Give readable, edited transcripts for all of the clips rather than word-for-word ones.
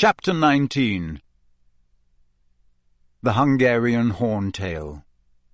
Chapter 19. The Hungarian Horntail.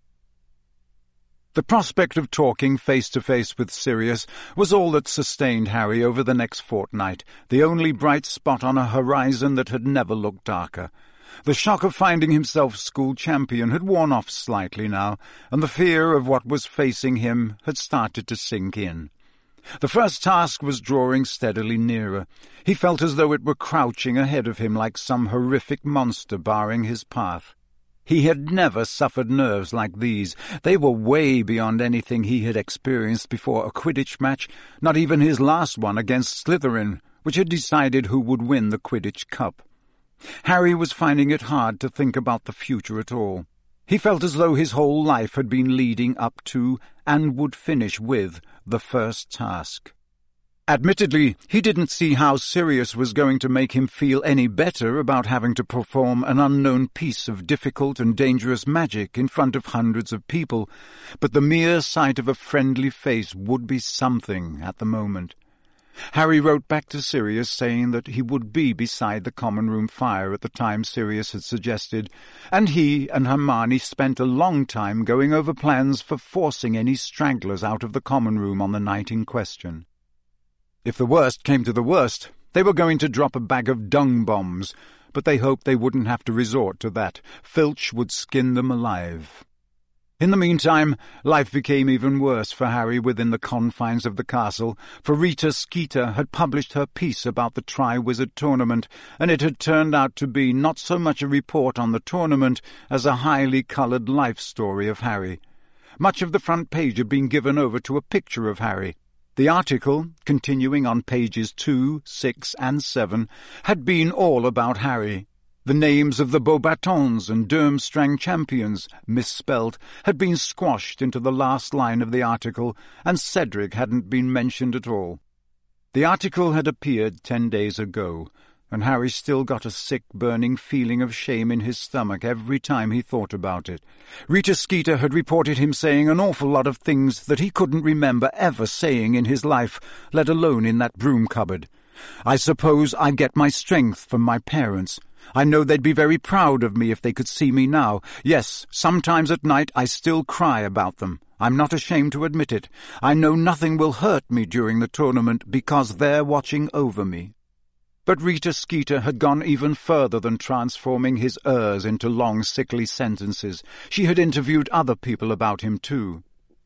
The prospect of talking face-to-face with Sirius was all that sustained Harry over the next fortnight, the only bright spot on a horizon that had never looked darker. The shock of finding himself school champion had worn off slightly now, and the fear of what was facing him had started to sink in. The first task was drawing steadily nearer. He felt as though it were crouching ahead of him like some horrific monster barring his path. He had never suffered nerves like these. They were way beyond anything he had experienced before a Quidditch match, not even his last one against Slytherin, which had decided who would win the Quidditch Cup. Harry was finding it hard to think about the future at all. He felt as though his whole life had been leading up to, and would finish with, the first task. Admittedly, he didn't see how Sirius was going to make him feel any better about having to perform an unknown piece of difficult and dangerous magic in front of hundreds of people, but the mere sight of a friendly face would be something at the moment. Harry wrote back to Sirius saying that he would be beside the common room fire at the time Sirius had suggested, and he and Hermione spent a long time going over plans for forcing any stragglers out of the common room on the night in question. If the worst came to the worst, they were going to drop a bag of dung bombs, but they hoped they wouldn't have to resort to that. Filch would skin them alive. In the meantime, life became even worse for Harry within the confines of the castle, for Rita Skeeter had published her piece about the Triwizard Tournament, and it had turned out to be not so much a report on the tournament as a highly coloured life story of Harry. Much of the front page had been given over to a picture of Harry. The article, continuing on pages 2, 6, and 7, had been all about Harry. The names of the Beauxbatons and Durmstrang champions, misspelt, had been squashed into the last line of the article, and Cedric hadn't been mentioned at all. The article had appeared 10 days ago, and Harry still got a sick, burning feeling of shame in his stomach every time he thought about it. Rita Skeeter had reported him saying an awful lot of things that he couldn't remember ever saying in his life, let alone in that broom cupboard. I suppose I get my strength from my parents. I know they'd be very proud of me if they could see me now. Yes, sometimes at night I still cry about them. I'm not ashamed to admit it. I know nothing will hurt me during the tournament because they're watching over me. But Rita Skeeter had gone even further than transforming his ers into long, sickly sentences. She had interviewed other people about him, too.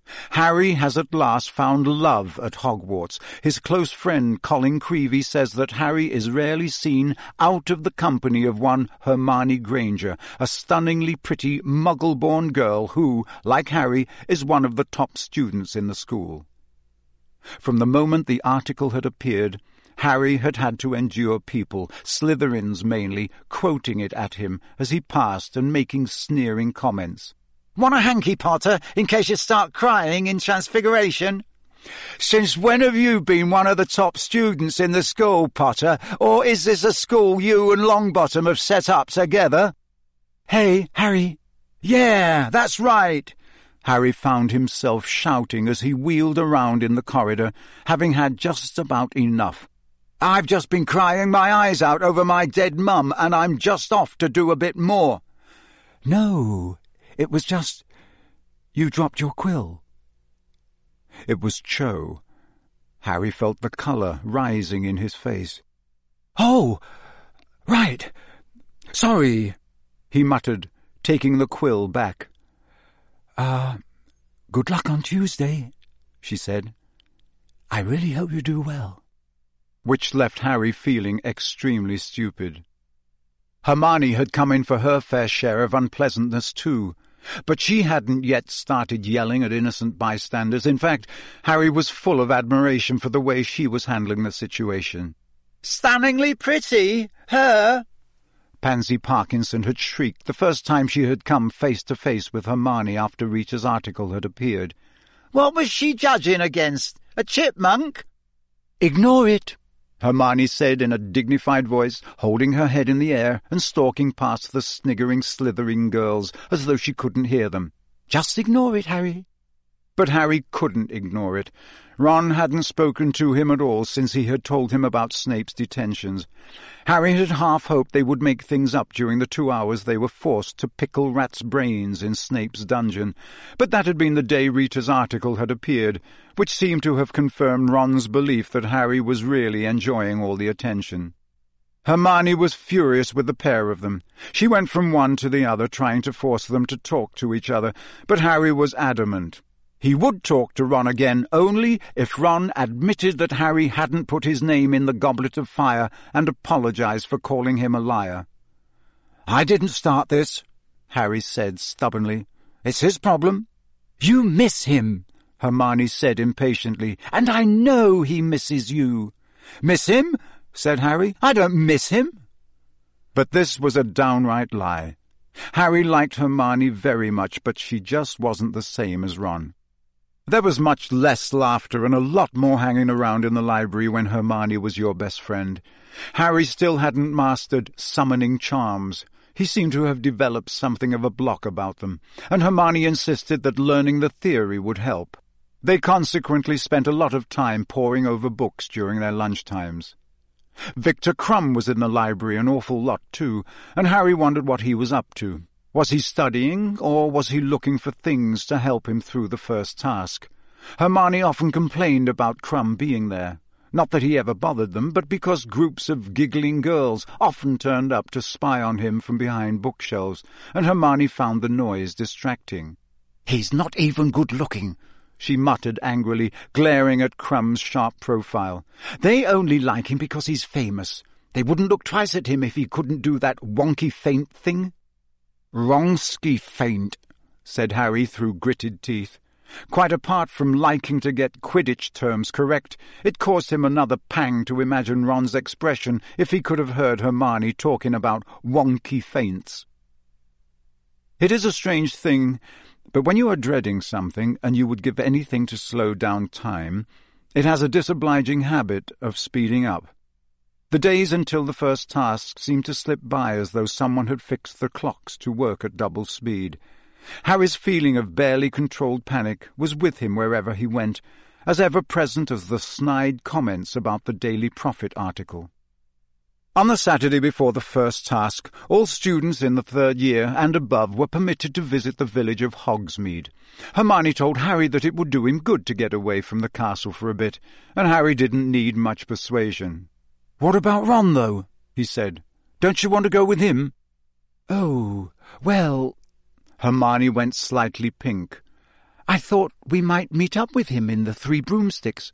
Harry has at last found love at Hogwarts. His close friend Colin Creevey says that Harry is rarely seen out of the company of one Hermione Granger, a stunningly pretty Muggle-born girl who, like Harry, is one of the top students in the school. From the moment the article had appeared, Harry had had to endure people, Slytherins mainly, quoting it at him as he passed and making sneering comments. "Want a hanky, Potter, in case you start crying in Transfiguration?" "Since when have you been one of the top students in the school, Potter? Or is this a school you and Longbottom have set up together?" "Hey, Harry." "Yeah, that's right." Harry found himself shouting as he wheeled around in the corridor, having had just about enough. "I've just been crying my eyes out over my dead mum, and I'm just off to do a bit more." "No, it was just... you dropped your quill." It was Cho. Harry felt the colour rising in his face. "Oh, right. Sorry," he muttered, taking the quill back. Good luck on Tuesday," she said. "I really hope you do well." Which left Harry feeling extremely stupid. Hermione had come in for her fair share of unpleasantness too, but she hadn't yet started yelling at innocent bystanders. In fact, Harry was full of admiration for the way she was handling the situation. "Stunningly pretty, her!" Pansy Parkinson had shrieked the first time she had come face to face with Hermione after Rita's article had appeared. "What was she judging against? A chipmunk?" "Ignore it," Hermione said in a dignified voice, holding her head in the air and stalking past the sniggering, slithering girls as though she couldn't hear them. "Just ignore it, Harry." But Harry couldn't ignore it. Ron hadn't spoken to him at all since he had told him about Snape's detentions. Harry had half hoped they would make things up during the 2 hours they were forced to pickle rats' brains in Snape's dungeon, but that had been the day Rita's article had appeared, which seemed to have confirmed Ron's belief that Harry was really enjoying all the attention. Hermione was furious with the pair of them. She went from one to the other, trying to force them to talk to each other, but Harry was adamant. He would talk to Ron again only if Ron admitted that Harry hadn't put his name in the Goblet of Fire and apologized for calling him a liar. "I didn't start this," Harry said stubbornly. "It's his problem." "You miss him," Hermione said impatiently, "and I know he misses you." "Miss him?" said Harry. "I don't miss him." But this was a downright lie. Harry liked Hermione very much, but she just wasn't the same as Ron. There was much less laughter and a lot more hanging around in the library when Hermione was your best friend. Harry still hadn't mastered summoning charms. He seemed to have developed something of a block about them, and Hermione insisted that learning the theory would help. They consequently spent a lot of time poring over books during their lunchtimes. Victor Crumb was in the library an awful lot too, and Harry wondered what he was up to. Was he studying, or was he looking for things to help him through the first task? Hermione often complained about Crumb being there. Not that he ever bothered them, but because groups of giggling girls often turned up to spy on him from behind bookshelves, and Hermione found the noise distracting. "He's not even good-looking," she muttered angrily, glaring at Crumb's sharp profile. "They only like him because he's famous. They wouldn't look twice at him if he couldn't do that wonky feint thing." "Wrongski feint," said Harry through gritted teeth. Quite apart from liking to get Quidditch terms correct, it caused him another pang to imagine Ron's expression if he could have heard Hermione talking about wonky feints. It is a strange thing, but when you are dreading something and you would give anything to slow down time, it has a disobliging habit of speeding up. The days until the first task seemed to slip by as though someone had fixed the clocks to work at double speed. Harry's feeling of barely controlled panic was with him wherever he went, as ever-present as the snide comments about the Daily Prophet article. On the Saturday before the first task, all students in the 3rd year and above were permitted to visit the village of Hogsmeade. Hermione told Harry that it would do him good to get away from the castle for a bit, and Harry didn't need much persuasion. "What about Ron, though?" he said. "Don't you want to go with him?" "Oh, well—" Hermione went slightly pink. "I thought we might meet up with him in the Three Broomsticks."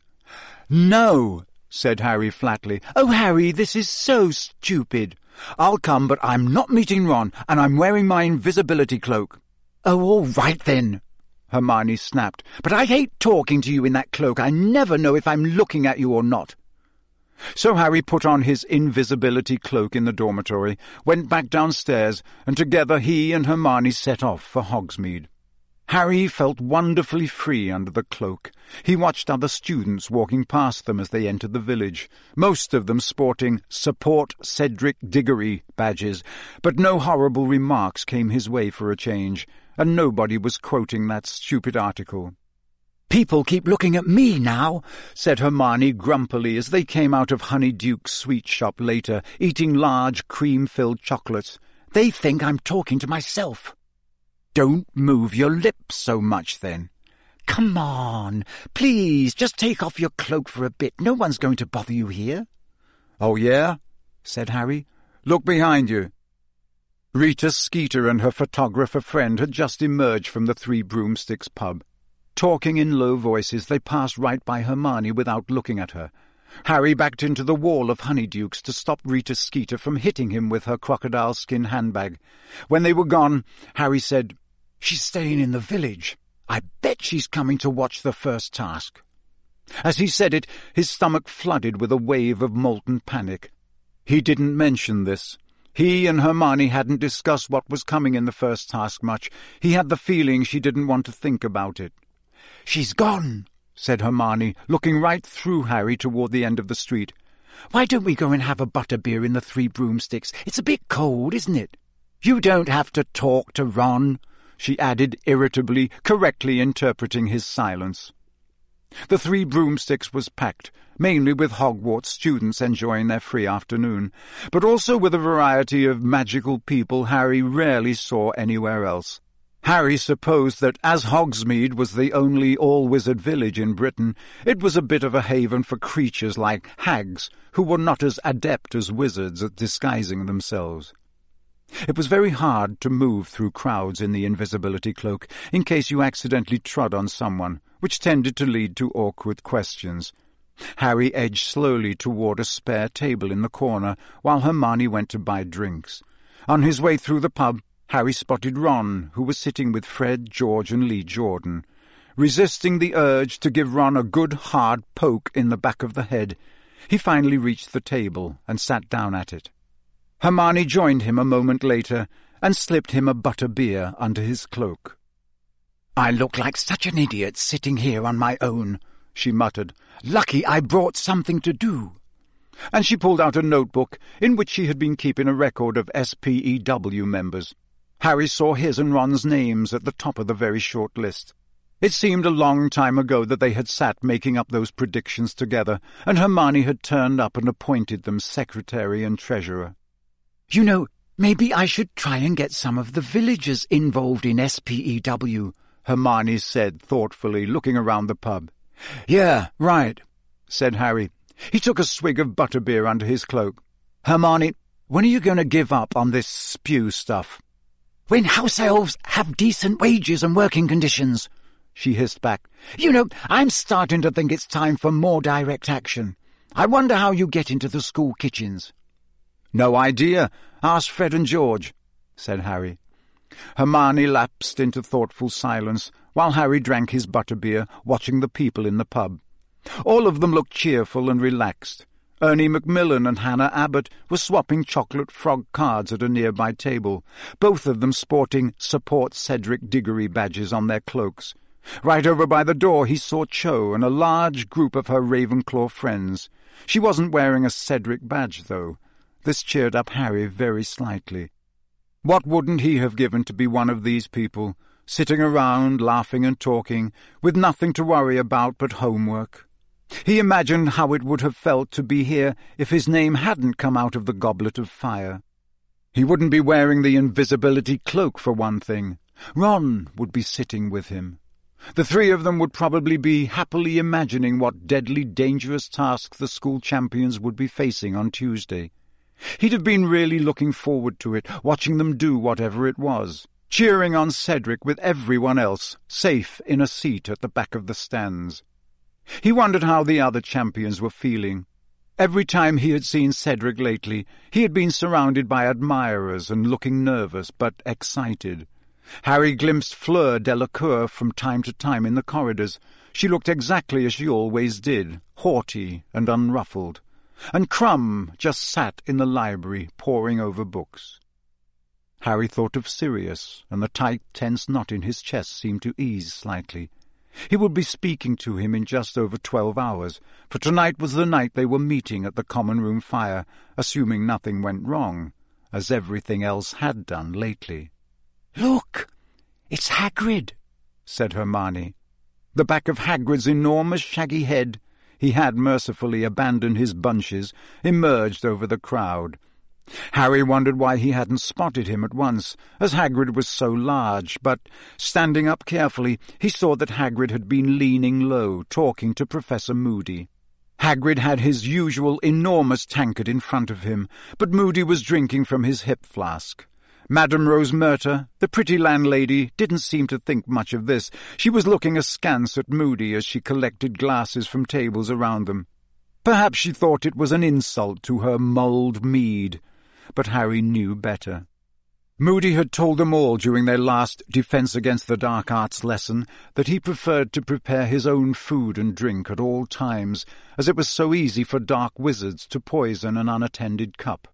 "No," said Harry flatly. "Oh, Harry, this is so stupid. I'll come, but I'm not meeting Ron, and I'm wearing my invisibility cloak." "Oh, all right then," Hermione snapped. "But I hate talking to you in that cloak. I never know if I'm looking at you or not." So Harry put on his invisibility cloak in the dormitory, went back downstairs, and together he and Hermione set off for Hogsmeade. Harry felt wonderfully free under the cloak. He watched other students walking past them as they entered the village, most of them sporting "Support Cedric Diggory" badges, but no horrible remarks came his way for a change, and nobody was quoting that stupid article. "People keep looking at me now," said Hermione grumpily as they came out of Honeyduke's sweet shop later, eating large cream-filled chocolates. "They think I'm talking to myself." "Don't move your lips so much, then." "Come on, please, just take off your cloak for a bit. No one's going to bother you here." "Oh, yeah?" said Harry. "Look behind you." Rita Skeeter and her photographer friend had just emerged from the Three Broomsticks pub. Talking in low voices, they passed right by Hermione without looking at her. Harry backed into the wall of Honeydukes to stop Rita Skeeter from hitting him with her crocodile skin handbag. When they were gone, Harry said, "She's staying in the village. I bet she's coming to watch the first task." As he said it, his stomach flooded with a wave of molten panic. He didn't mention this. He and Hermione hadn't discussed what was coming in the first task much. He had the feeling she didn't want to think about it. "She's gone," said Hermione, looking right through Harry toward the end of the street. "Why don't we go and have a butterbeer in the Three Broomsticks? It's a bit cold, isn't it?" "You don't have to talk to Ron," she added irritably, correctly interpreting his silence. The 3 Broomsticks was packed, mainly with Hogwarts students enjoying their free afternoon, but also with a variety of magical people Harry rarely saw anywhere else. Harry supposed that as Hogsmeade was the only all-wizard village in Britain, it was a bit of a haven for creatures like hags, who were not as adept as wizards at disguising themselves. It was very hard to move through crowds in the invisibility cloak in case you accidentally trod on someone, which tended to lead to awkward questions. Harry edged slowly toward a spare table in the corner while Hermione went to buy drinks. On his way through the pub, Harry spotted Ron, who was sitting with Fred, George, and Lee Jordan. Resisting the urge to give Ron a good hard poke in the back of the head, he finally reached the table and sat down at it. Hermione joined him a moment later and slipped him a butterbeer under his cloak. "I look like such an idiot sitting here on my own," she muttered. "Lucky I brought something to do." And she pulled out a notebook in which she had been keeping a record of SPEW members. Harry saw his and Ron's names at the top of the very short list. It seemed a long time ago that they had sat making up those predictions together, and Hermione had turned up and appointed them secretary and treasurer. "You know, maybe I should try and get some of the villagers involved in SPEW," Hermione said thoughtfully, looking around the pub. "Yeah, right," said Harry. He took a swig of butterbeer under his cloak. "Hermione, when are you going to give up on this spew stuff?" "When house elves have decent wages and working conditions," she hissed back. "You know, I'm starting to think it's time for more direct action. I wonder how you get into the school kitchens." "No idea. Ask Fred and George," said Harry. Hermione lapsed into thoughtful silence while Harry drank his butterbeer, watching the people in the pub. All of them looked cheerful and relaxed. Ernie Macmillan and Hannah Abbott were swapping chocolate frog cards at a nearby table, both of them sporting Support Cedric Diggory badges on their cloaks. Right over by the door he saw Cho and a large group of her Ravenclaw friends. She wasn't wearing a Cedric badge, though. This cheered up Harry very slightly. What wouldn't he have given to be one of these people, sitting around, laughing and talking, with nothing to worry about but homework? He imagined how it would have felt to be here if his name hadn't come out of the goblet of fire. He wouldn't be wearing the invisibility cloak, for one thing. Ron would be sitting with him. The 3 of them would probably be happily imagining what deadly dangerous tasks the school champions would be facing on Tuesday. He'd have been really looking forward to it, watching them do whatever it was, cheering on Cedric with everyone else, safe in a seat at the back of the stands. He wondered how the other champions were feeling. Every time he had seen Cedric lately, he had been surrounded by admirers and looking nervous but excited. Harry glimpsed Fleur Delacour from time to time in the corridors. She looked exactly as she always did, haughty and unruffled. And Crumb just sat in the library, poring over books. Harry thought of Sirius, and the tight, tense knot in his chest seemed to ease slightly. He would be speaking to him in just over 12 hours, for tonight was the night they were meeting at the common room fire, assuming nothing went wrong, as everything else had done lately. "Look, it's Hagrid," said Hermione. The back of Hagrid's enormous shaggy head, he had mercifully abandoned his bunches, emerged over the crowd. Harry wondered why he hadn't spotted him at once, as Hagrid was so large, but, standing up carefully, he saw that Hagrid had been leaning low, talking to Professor Moody. Hagrid had his usual enormous tankard in front of him, but Moody was drinking from his hip flask. Madame Rosemerta, the pretty landlady, didn't seem to think much of this. She was looking askance at Moody as she collected glasses from tables around them. Perhaps she thought it was an insult to her mulled mead, but Harry knew better. Moody had told them all during their last Defense Against the Dark Arts lesson that he preferred to prepare his own food and drink at all times, as it was so easy for dark wizards to poison an unattended cup.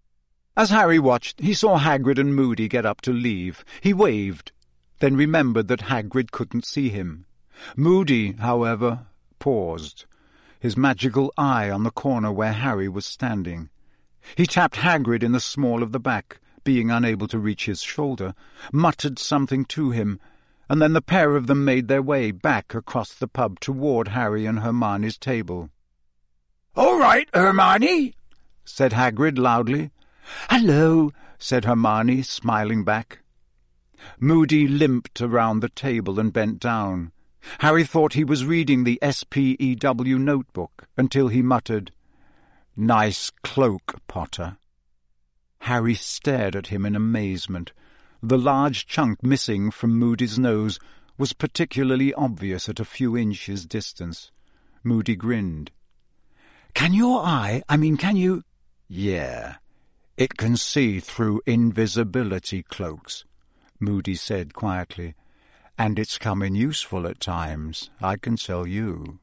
As Harry watched, he saw Hagrid and Moody get up to leave. He waved, then remembered that Hagrid couldn't see him. Moody, however, paused, his magical eye on the corner where Harry was standing. He tapped Hagrid in the small of the back, being unable to reach his shoulder, muttered something to him, and then the pair of them made their way back across the pub toward Harry and Hermione's table. "All right, Hermione," said Hagrid loudly. "Hello," said Hermione, smiling back. Moody limped around the table and bent down. Harry thought he was reading the SPEW notebook until he muttered, "Nice cloak, Potter." Harry stared at him in amazement. The large chunk missing from Moody's nose was particularly obvious at a few inches' distance. Moody grinned. Can you... Yeah, it can see through invisibility cloaks," Moody said quietly. "And it's come in useful at times, I can tell you."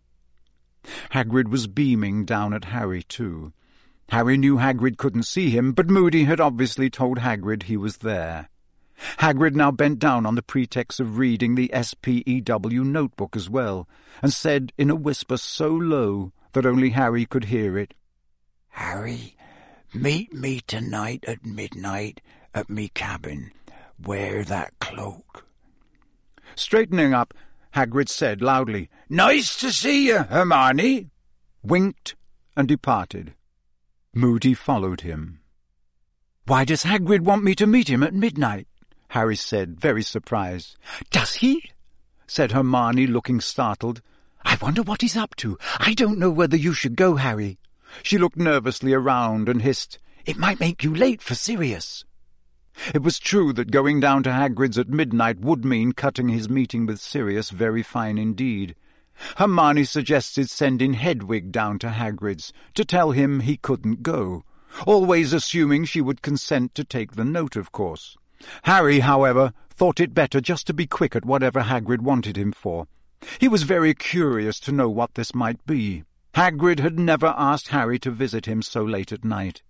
Hagrid was beaming down at Harry, too. Harry knew Hagrid couldn't see him, but Moody had obviously told Hagrid he was there. Hagrid now bent down on the pretext of reading the SPEW notebook as well, and said in a whisper so low that only Harry could hear it, "Harry, meet me tonight at midnight at me cabin. Wear that cloak." Straightening up, Hagrid said loudly, "Nice to see you, Hermione," winked, and departed. Moody followed him. "Why does Hagrid want me to meet him at midnight?" Harry said, very surprised. "Does he?" said Hermione, looking startled. "I wonder what he's up to. I don't know whether you should go, Harry." She looked nervously around and hissed, "It might make you late for Sirius." It was true that going down to Hagrid's at midnight would mean cutting his meeting with Sirius very fine indeed. Hermione suggested sending Hedwig down to Hagrid's to tell him he couldn't go, always assuming she would consent to take the note, of course. Harry, however, thought it better just to be quick at whatever Hagrid wanted him for. He was very curious to know what this might be. Hagrid had never asked Harry to visit him so late at night.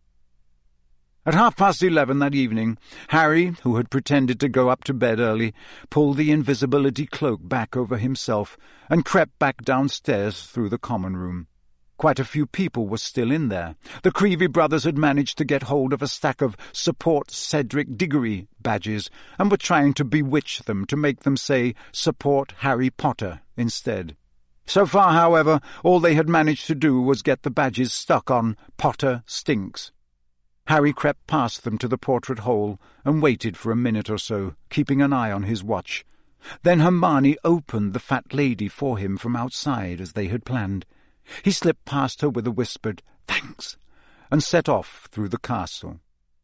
At 11:30 that evening, Harry, who had pretended to go up to bed early, pulled the invisibility cloak back over himself and crept back downstairs through the common room. Quite a few people were still in there. The Creevy brothers had managed to get hold of a stack of Support Cedric Diggory badges and were trying to bewitch them to make them say Support Harry Potter instead. So far, however, all they had managed to do was get the badges stuck on Potter Stinks. Harry crept past them to the portrait hole and waited for a minute or so, keeping an eye on his watch. Then Hermione opened the fat lady for him from outside, as they had planned. He slipped past her with a whispered, "Thanks," and set off through the castle.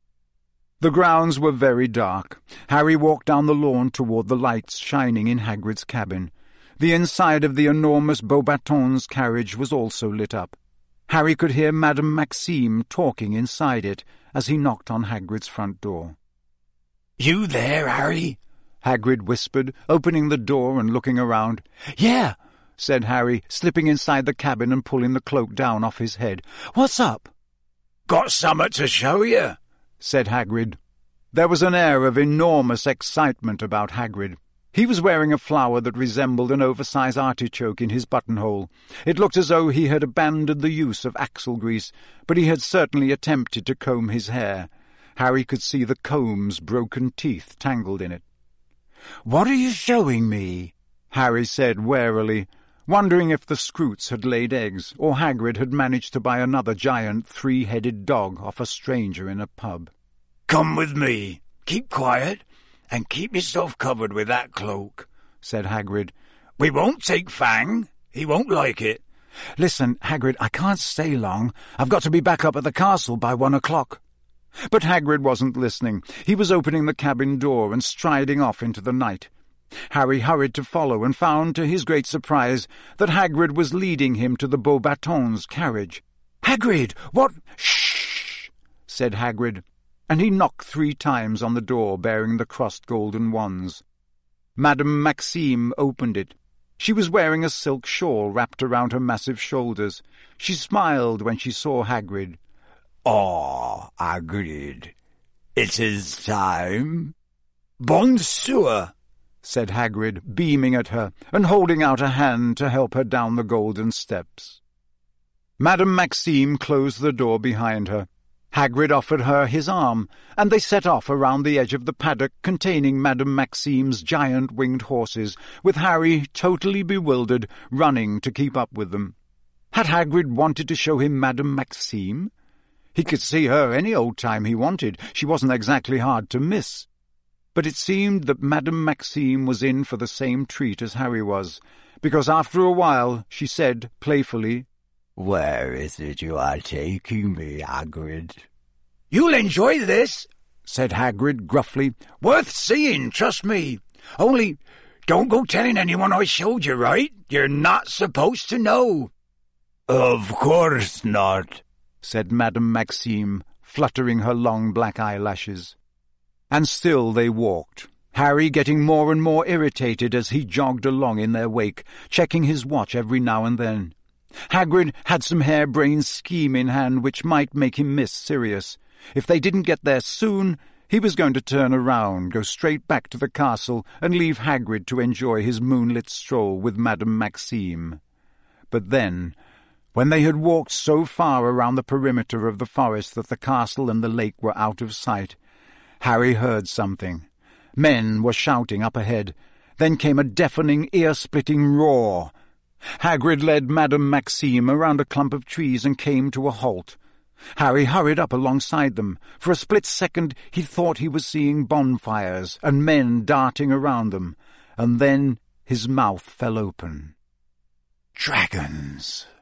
The grounds were very dark. Harry walked down the lawn toward the lights shining in Hagrid's cabin. The inside of the enormous Beauxbatons carriage was also lit up. Harry could hear Madame Maxime talking inside it as he knocked on Hagrid's front door. "You there, Harry?" Hagrid whispered, opening the door and looking around. "Yeah," said Harry, slipping inside the cabin and pulling the cloak down off his head. "What's up?" "Got summat to show you," said Hagrid. There was an air of enormous excitement about Hagrid. He was wearing a flower that resembled an oversized artichoke in his buttonhole. It looked as though he had abandoned the use of axle grease, but he had certainly attempted to comb his hair. Harry could see the comb's broken teeth tangled in it. "What are you showing me?" Harry said warily, wondering if the Scroots had laid eggs, or Hagrid had managed to buy another giant three-headed dog off a stranger in a pub. "Come with me. Keep quiet, and keep yourself covered with that cloak," said Hagrid. "We won't take Fang. He won't like it." "Listen, Hagrid, I can't stay long. I've got to be back up at the castle by 1 o'clock. But Hagrid wasn't listening. He was opening the cabin door and striding off into the night. Harry hurried to follow and found, to his great surprise, that Hagrid was leading him to the Beauxbatons carriage. "Hagrid, what—" "Shh!" said Hagrid, and he knocked 3 times on the door bearing the crossed golden wands. Madame Maxime opened it. She was wearing a silk shawl wrapped around her massive shoulders. She smiled when she saw Hagrid. "Oh, Hagrid, it is time." "Bonsoir," said Hagrid, beaming at her and holding out a hand to help her down the golden steps. Madame Maxime closed the door behind her. Hagrid offered her his arm, and they set off around the edge of the paddock containing Madame Maxime's giant winged horses, with Harry, totally bewildered, running to keep up with them. Had Hagrid wanted to show him Madame Maxime? He could see her any old time he wanted. She wasn't exactly hard to miss. But it seemed that Madame Maxime was in for the same treat as Harry was, because after a while she said playfully, "Where is it you are taking me, Hagrid?" "You'll enjoy this," said Hagrid gruffly. "Worth seeing, trust me. Only, don't go telling anyone I showed you, right? You're not supposed to know." "Of course not," said Madame Maxime, fluttering her long black eyelashes. And still they walked, Harry getting more and more irritated as he jogged along in their wake, checking his watch every now and then. Hagrid had some harebrained scheme in hand which might make him miss Sirius. If they didn't get there soon, he was going to turn around, go straight back to the castle, and leave Hagrid to enjoy his moonlit stroll with Madame Maxime. But then, when they had walked so far around the perimeter of the forest that the castle and the lake were out of sight, Harry heard something. Men were shouting up ahead. Then came a deafening, ear-splitting roar. Hagrid led Madame Maxime around a clump of trees and came to a halt. Harry hurried up alongside them. For a split second he thought he was seeing bonfires and men darting around them, and then his mouth fell open. Dragons!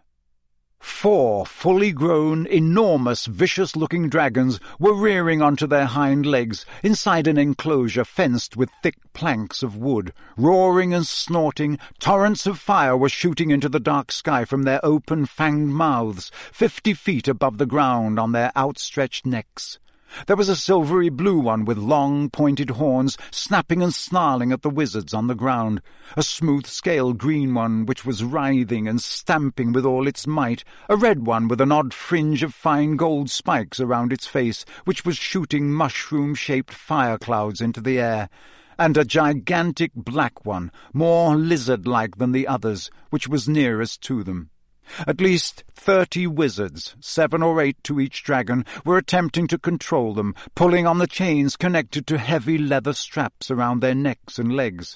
4 fully grown, enormous, vicious-looking dragons were rearing onto their hind legs inside an enclosure fenced with thick planks of wood. Roaring and snorting, torrents of fire were shooting into the dark sky from their open, fanged mouths, 50 feet above the ground on their outstretched necks. There was a silvery blue one with long, pointed horns, snapping and snarling at the wizards on the ground, a smooth-scaled green one which was writhing and stamping with all its might, a red one with an odd fringe of fine gold spikes around its face, which was shooting mushroom-shaped fire clouds into the air, and a gigantic black one, more lizard-like than the others, which was nearest to them. At least 30 wizards, 7 or 8 to each dragon, were attempting to control them, pulling on the chains connected to heavy leather straps around their necks and legs.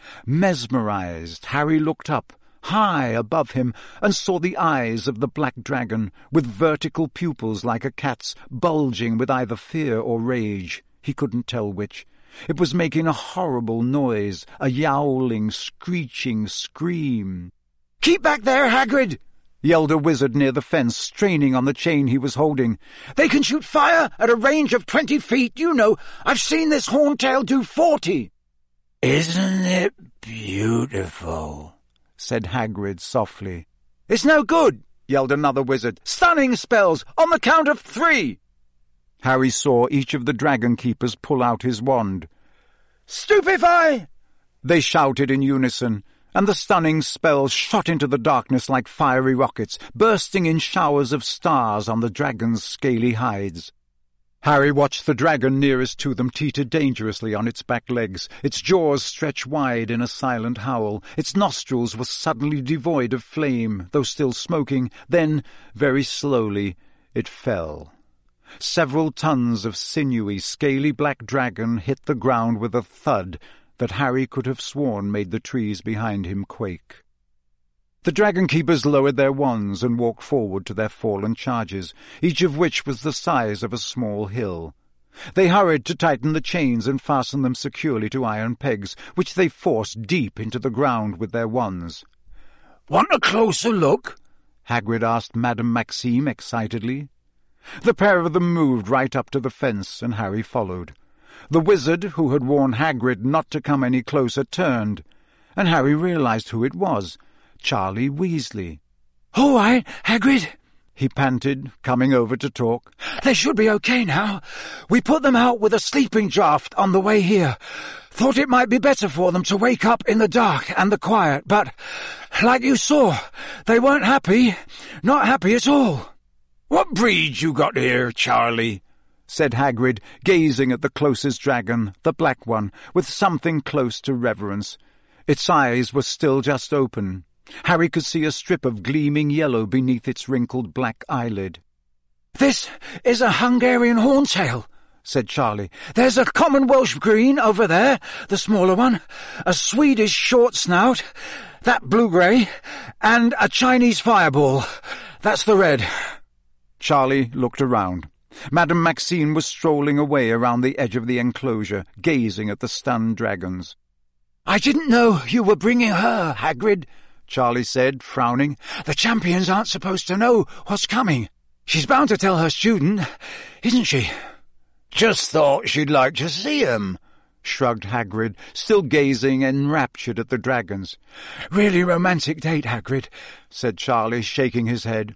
Mesmerized, Harry looked up, high above him, and saw the eyes of the black dragon, with vertical pupils like a cat's, bulging with either fear or rage. He couldn't tell which. It was making a horrible noise, a yowling, screeching scream. "Keep back there, Hagrid!" yelled a wizard near the fence, straining on the chain he was holding. "They can shoot fire at a range of 20 feet, you know. I've seen this horntail do 40. "Isn't it beautiful?" said Hagrid softly. "It's no good," yelled another wizard. "Stunning spells, on the count of 3. Harry saw each of the dragon keepers pull out his wand. "Stupefy!" they shouted in unison, and the stunning spells shot into the darkness like fiery rockets, bursting in showers of stars on the dragon's scaly hides. Harry watched the dragon nearest to them teeter dangerously on its back legs, its jaws stretch wide in a silent howl. Its nostrils were suddenly devoid of flame, though still smoking. Then, very slowly, it fell. Several tons of sinewy, scaly black dragon hit the ground with a thud that Harry could have sworn made the trees behind him quake. The dragon keepers lowered their wands and walked forward to their fallen charges, each of which was the size of a small hill. They hurried to tighten the chains and fasten them securely to iron pegs, which they forced deep into the ground with their wands. "Want a closer look?" Hagrid asked Madame Maxime excitedly. The pair of them moved right up to the fence, and Harry followed. The wizard, who had warned Hagrid not to come any closer, turned, and Harry realized who it was. Charlie Weasley. "All right, Hagrid," he panted, coming over to talk. "They should be okay now. We put them out with a sleeping draught on the way here. Thought it might be better for them to wake up in the dark and the quiet, but, like you saw, they weren't happy. Not happy at all." "What breed you got here, Charlie?" said Hagrid, gazing at the closest dragon, the black one, with something close to reverence. Its eyes were still just open. Harry could see a strip of gleaming yellow beneath its wrinkled black eyelid. "This is a Hungarian horntail," said Charlie. "There's a common Welsh green over there, the smaller one, a Swedish short snout, that blue-grey, and a Chinese fireball. That's the red." Charlie looked around. Madame Maxime was strolling away around the edge of the enclosure, gazing at the stunned dragons. "I didn't know you were bringing her, Hagrid," Charlie said, frowning. "The champions aren't supposed to know what's coming. She's bound to tell her student, isn't she?" "Just thought she'd like to see 'em," shrugged Hagrid, still gazing enraptured at the dragons. "Really romantic date, Hagrid," said Charlie, shaking his head.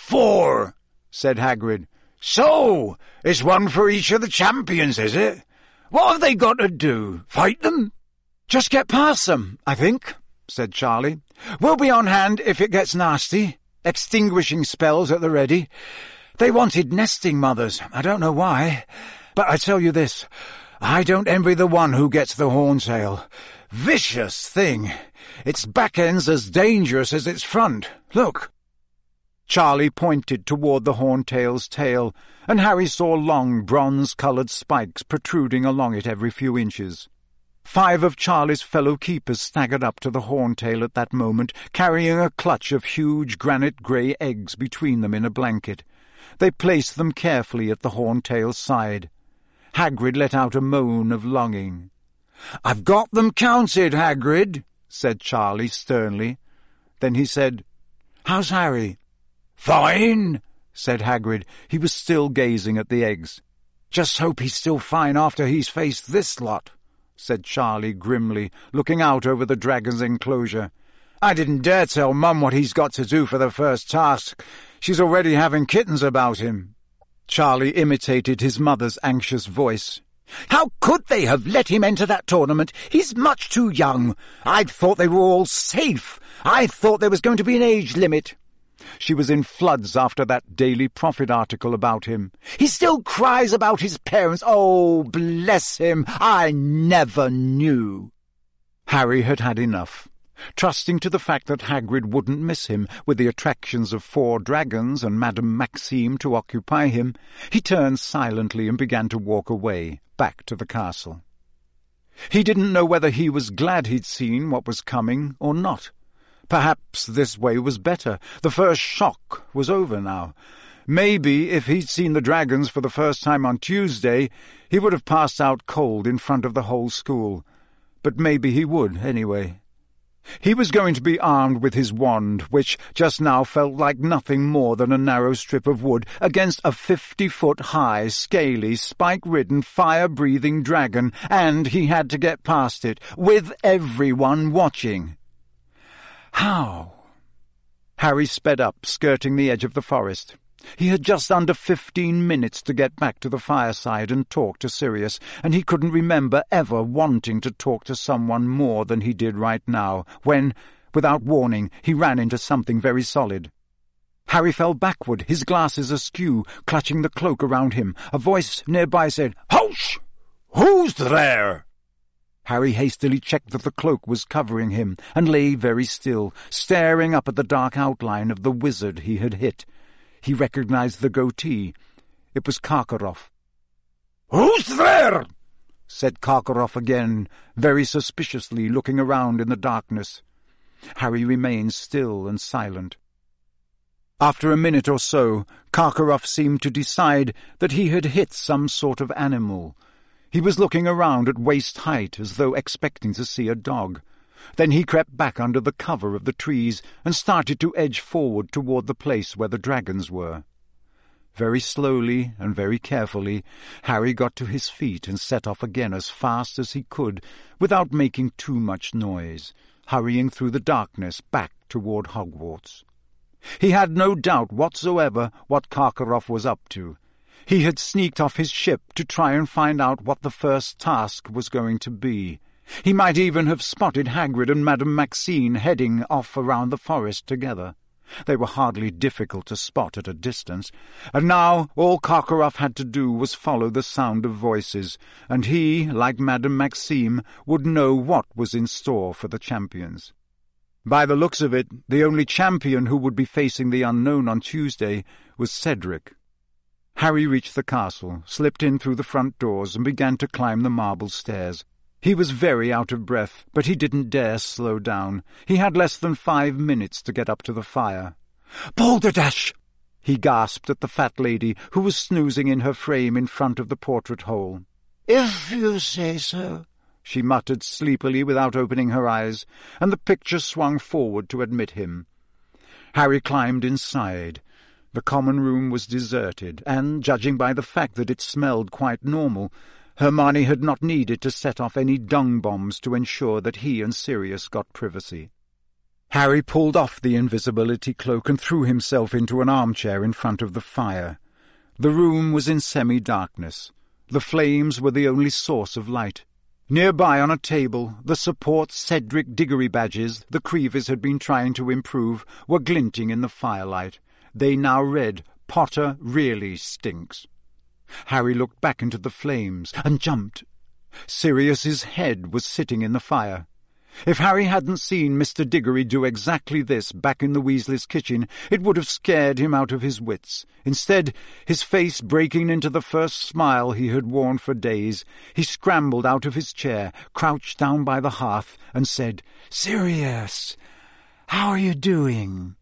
"4," said Hagrid. "So, it's one for each of the champions, is it? What have they got to do? Fight them?" "Just get past them, I think," said Charlie. "We'll be on hand if it gets nasty. Extinguishing spells at the ready. They wanted nesting mothers. I don't know why. But I tell you this, I don't envy the one who gets the horntail. Vicious thing. Its back end's as dangerous as its front. Look." Charlie pointed toward the horntail's tail, and Harry saw long bronze-coloured spikes protruding along it every few inches. 5 of Charlie's fellow keepers staggered up to the horntail at that moment, carrying a clutch of huge granite-grey eggs between them in a blanket. They placed them carefully at the horntail's side. Hagrid let out a moan of longing. "I've got them counted, Hagrid," said Charlie sternly. Then he said, "How's Harry?" "Fine," said Hagrid. He was still gazing at the eggs. "Just hope he's still fine after he's faced this lot," said Charlie grimly, looking out over the dragon's enclosure. "I didn't dare tell Mum what he's got to do for the first task. She's already having kittens about him." Charlie imitated his mother's anxious voice. "How could they have let him enter that tournament? He's much too young. I thought they were all safe. I thought there was going to be an age limit." She was in floods after that Daily Prophet article about him. "He still cries about his parents. Oh, bless him, I never knew." Harry had had enough. Trusting to the fact that Hagrid wouldn't miss him, with the attractions of 4 dragons and Madame Maxime to occupy him, he turned silently and began to walk away, back to the castle. He didn't know whether he was glad he'd seen what was coming or not. Perhaps this way was better. The first shock was over now. Maybe if he'd seen the dragons for the first time on Tuesday, he would have passed out cold in front of the whole school. But maybe he would, anyway. He was going to be armed with his wand, which just now felt like nothing more than a narrow strip of wood, against a 50-foot-high, scaly, spike-ridden, fire-breathing dragon, and he had to get past it, with everyone watching. How? Harry sped up, skirting the edge of the forest. He had just under 15 minutes to get back to the fireside and talk to Sirius, and he couldn't remember ever wanting to talk to someone more than he did right now, when, without warning, he ran into something very solid. Harry fell backward, his glasses askew, clutching the cloak around him. A voice nearby said, "Hush! Who's there?" Harry hastily checked that the cloak was covering him, and lay very still, staring up at the dark outline of the wizard he had hit. He recognized the goatee. It was Karkaroff. "Who's there?" said Karkaroff again, very suspiciously, looking around in the darkness. Harry remained still and silent. After a minute or so, Karkaroff seemed to decide that he had hit some sort of animal. He was looking around at waist height as though expecting to see a dog. Then he crept back under the cover of the trees and started to edge forward toward the place where the dragons were. Very slowly and very carefully, Harry got to his feet and set off again as fast as he could, without making too much noise, hurrying through the darkness back toward Hogwarts. He had no doubt whatsoever what Karkaroff was up to. He had sneaked off his ship to try and find out what the first task was going to be. He might even have spotted Hagrid and Madame Maxime heading off around the forest together. They were hardly difficult to spot at a distance, and now all Karkaroff had to do was follow the sound of voices, and he, like Madame Maxime, would know what was in store for the champions. By the looks of it, the only champion who would be facing the unknown on Tuesday was Cedric. Harry reached the castle, slipped in through the front doors, and began to climb the marble stairs. He was very out of breath, but he didn't dare slow down. He had less than 5 minutes to get up to the fire. "Balderdash!" he gasped at the fat lady who was snoozing in her frame in front of the portrait hole. "If you say so," she muttered sleepily without opening her eyes, and the picture swung forward to admit him. Harry climbed inside. The common room was deserted, and, judging by the fact that it smelled quite normal, Hermione had not needed to set off any dung bombs to ensure that he and Sirius got privacy. Harry pulled off the invisibility cloak and threw himself into an armchair in front of the fire. The room was in semi-darkness. The flames were the only source of light. Nearby on a table, the support Cedric Diggory badges the Creevys had been trying to improve were glinting in the firelight. They now read, "Potter really stinks." Harry looked back into the flames and jumped. Sirius's head was sitting in the fire. If Harry hadn't seen Mr. Diggory do exactly this back in the Weasleys' kitchen, it would have scared him out of his wits. Instead, his face breaking into the first smile he had worn for days, he scrambled out of his chair, crouched down by the hearth, and said, "Sirius, how are you doing?"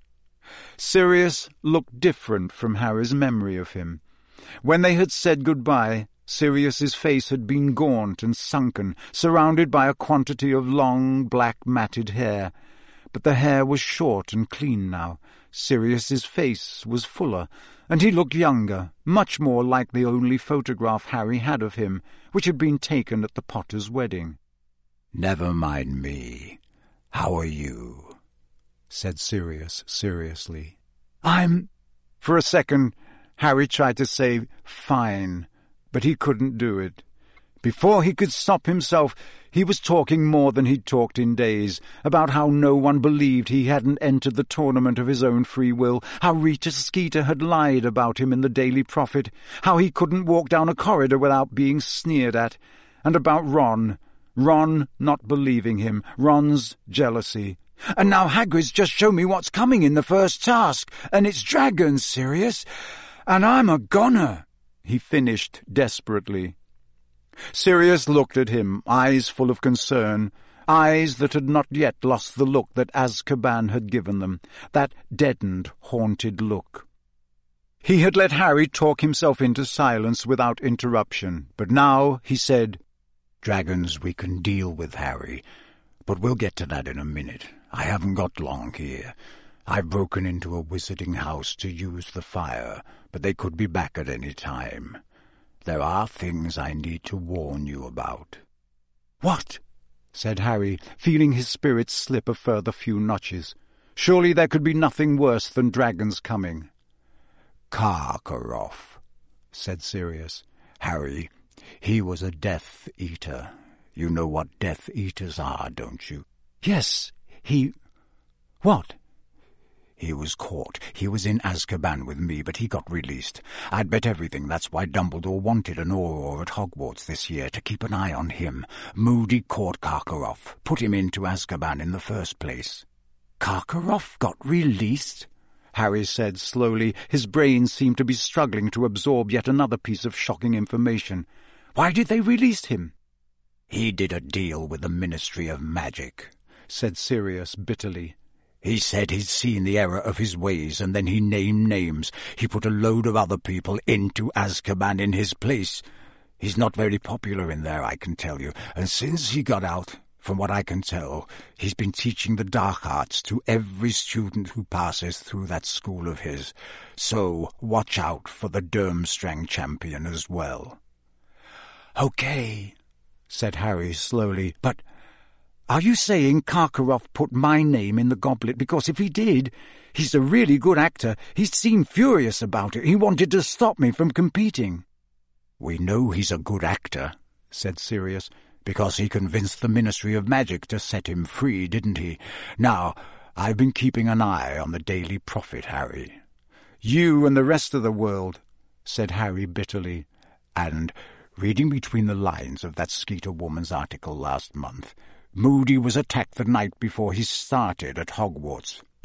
Sirius looked different from Harry's memory of him. When they had said goodbye, Sirius's face had been gaunt and sunken, surrounded by a quantity of long, black, matted hair. But the hair was short and clean now. Sirius's face was fuller, and he looked younger, much more like the only photograph Harry had of him, which had been taken at the Potter's wedding. "Never mind me. How are you?" said Sirius seriously. "I'm—" For a second, Harry tried to say "fine," but he couldn't do it. Before he could stop himself, he was talking more than he'd talked in days, about how no one believed he hadn't entered the tournament of his own free will, how Rita Skeeter had lied about him in the Daily Prophet, how he couldn't walk down a corridor without being sneered at, and about Ron not believing him, Ron's jealousy. "And now Hagrid's just shown me what's coming in the first task, and it's dragons, Sirius, and I'm a goner," he finished desperately. Sirius looked at him, eyes full of concern, eyes that had not yet lost the look that Azkaban had given them, that deadened, haunted look. He had let Harry talk himself into silence without interruption, but now he said, "Dragons we can deal with, Harry, but we'll get to that in a minute. I haven't got long here. I've broken into a wizarding house to use the fire, but they could be back at any time. There are things I need to warn you about." "What?" said Harry, feeling his spirits slip a further few notches. Surely there could be nothing worse than dragons coming. "Karkaroff," said Sirius. "Harry, he was a Death Eater. You know what Death Eaters are, don't you?" "Yes, he... What?" "He was caught. He was in Azkaban with me, but he got released. I'd bet everything that's why Dumbledore wanted an Auror at Hogwarts this year, to keep an eye on him. Moody caught Karkaroff, put him into Azkaban in the first place." "Karkaroff got released?" Harry said slowly. His brain seemed to be struggling to absorb yet another piece of shocking information. "Why did they release him?" "He did a deal with the Ministry of Magic," said Sirius bitterly. "He said he'd seen the error of his ways, and then he named names. He put a load of other people into Azkaban in his place. He's not very popular in there, I can tell you, and since he got out, from what I can tell, he's been teaching the dark arts to every student who passes through that school of his. So watch out for the Durmstrang champion as well." "Okay," said Harry slowly, "but are you saying Karkaroff put my name in the goblet? Because if he did, he's a really good actor. He seemed furious about it. He wanted to stop me from competing." "We know he's a good actor," said Sirius, "because he convinced the Ministry of Magic to set him free, didn't he? Now, I've been keeping an eye on the Daily Prophet, Harry." "You and the rest of the world," said Harry bitterly. "And, reading between the lines of that Skeeter woman's article last month, Moody was attacked the night before he started at Hogwarts.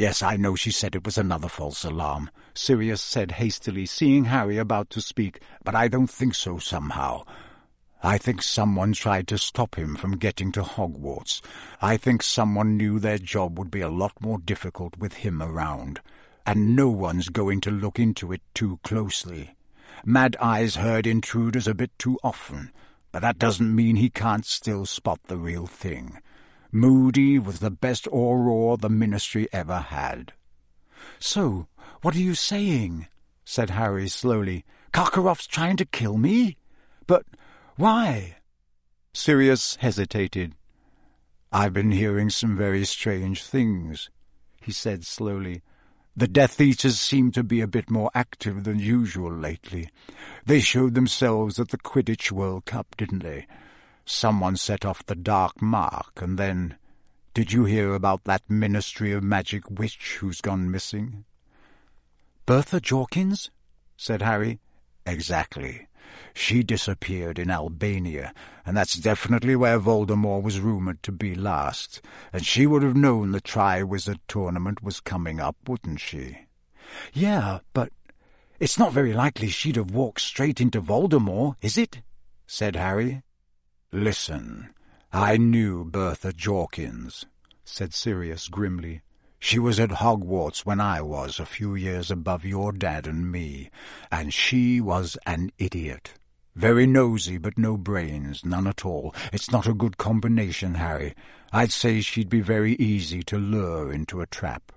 Yes, I know she said it was another false alarm, Sirius said hastily, seeing Harry about to speak, but I don't think so somehow. I think someone tried to stop him from getting to Hogwarts. I think someone knew their job would be a lot more difficult with him around, and no one's going to look into it too closely. Mad Eye's heard intruders a bit too often, but that doesn't mean he can't still spot the real thing. Moody was the best Auror the Ministry ever had. "So, what are you saying?" said Harry slowly. "Karkaroff's trying to kill me? But why?" Sirius hesitated. "I've been hearing some very strange things," he said slowly. "The Death Eaters seem to be a bit more active than usual lately. They showed themselves at the Quidditch World Cup, didn't they? Someone set off the Dark Mark, and then... Did you hear about that Ministry of Magic witch who's gone missing?" "Bertha Jorkins?" said Harry. "Exactly. She disappeared in Albania, and that's definitely where Voldemort was rumoured to be last, and she would have known the Triwizard Tournament was coming up, wouldn't she?" "Yeah, but it's not very likely she'd have walked straight into Voldemort, is it?" said Harry. "Listen, I knew Bertha Jorkins," said Sirius grimly. "She was at Hogwarts when I was, a few years above your dad and me, and she was an idiot. Very nosy, but no brains, none at all. It's not a good combination, Harry. I'd say she'd be very easy to lure into a trap."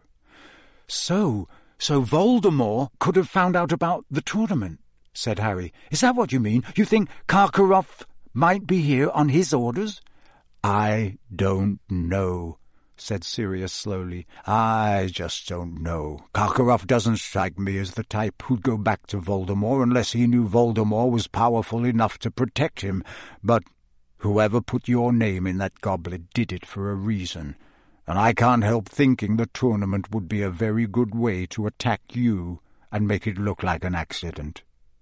So Voldemort could have found out about the tournament," said Harry. "Is that what you mean? You think Karkaroff might be here on his orders?" "I don't know," said Sirius slowly. "I just don't know. Karkaroff doesn't strike me as the type who'd go back to Voldemort unless he knew Voldemort was powerful enough to protect him. But whoever put your name in that goblet did it for a reason, and I can't help thinking the tournament would be a very good way to attack you and make it look like an accident."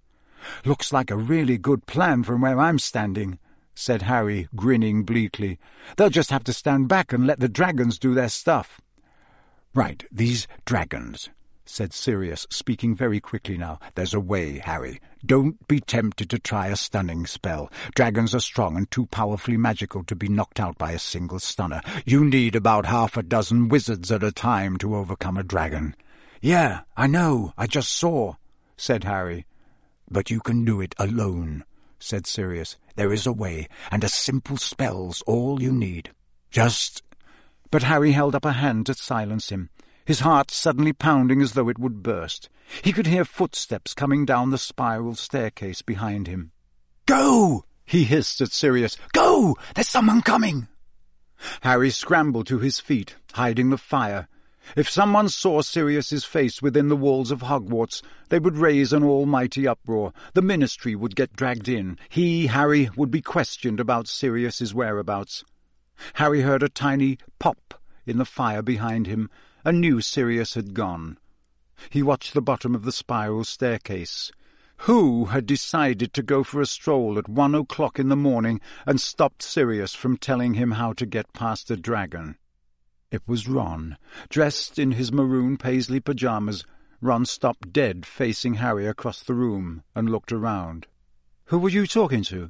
"Looks like a really good plan from where I'm standing," said Harry, grinning bleakly. "They'll just have to stand back and let the dragons do their stuff." "Right, these dragons," said Sirius, speaking very quickly now. "There's a way, Harry. Don't be tempted to try a stunning spell. Dragons are strong and too powerfully magical to be knocked out by a single stunner. You need about 6 wizards at a time to overcome a dragon." "Yeah, I know. I just saw," said Harry. "But you can do it alone," said Sirius. "There is a way, and a simple spell's all you need. Just—" But Harry held up a hand to silence him, his heart suddenly pounding as though it would burst. He could hear footsteps coming down the spiral staircase behind him. "Go!" he hissed at Sirius. "Go! There's someone coming!" Harry scrambled to his feet, hiding the fire. If someone saw Sirius's face within the walls of Hogwarts, they would raise an almighty uproar. The Ministry would get dragged in. He, Harry, would be questioned about Sirius's whereabouts. Harry heard a tiny pop in the fire behind him, and knew Sirius had gone. He watched the bottom of the spiral staircase. Who had decided to go for a stroll at 1 o'clock in the morning and stopped Sirius from telling him how to get past a dragon? It was Ron, dressed in his maroon paisley pyjamas. Ron stopped dead, facing Harry across the room, and looked around. "Who were you talking to?"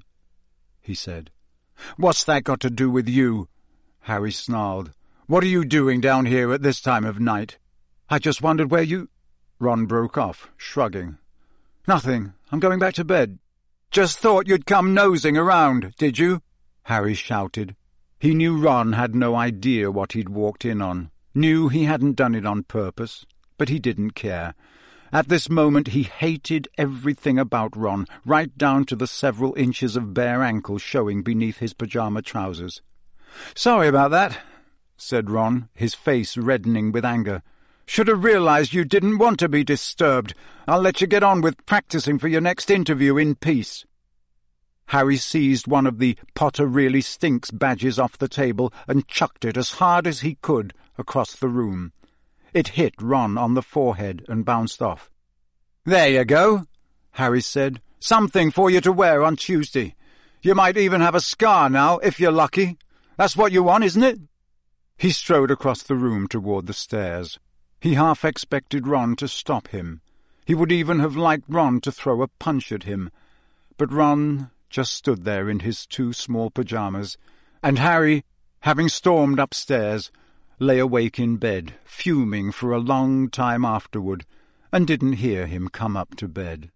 he said. "What's that got to do with you?" Harry snarled. "What are you doing down here at this time of night?" "I just wondered where you—" Ron broke off, shrugging. "Nothing. I'm going back to bed." "Just thought you'd come nosing around, did you?" Harry shouted. He knew Ron had no idea what he'd walked in on, knew he hadn't done it on purpose, but he didn't care. At this moment he hated everything about Ron, right down to the several inches of bare ankle showing beneath his pyjama trousers. "Sorry about that," said Ron, his face reddening with anger. "Should have realized you didn't want to be disturbed. I'll let you get on with practicing for your next interview in peace." Harry seized one of the "Potter really stinks" badges off the table and chucked it as hard as he could across the room. It hit Ron on the forehead and bounced off. "There you go," Harry said. "Something for you to wear on Tuesday. You might even have a scar now, if you're lucky. That's what you want, isn't it?" He strode across the room toward the stairs. He half expected Ron to stop him. He would even have liked Ron to throw a punch at him. But Ron just stood there in his 2 small pyjamas, and Harry, having stormed upstairs, lay awake in bed, fuming for a long time afterward, and didn't hear him come up to bed.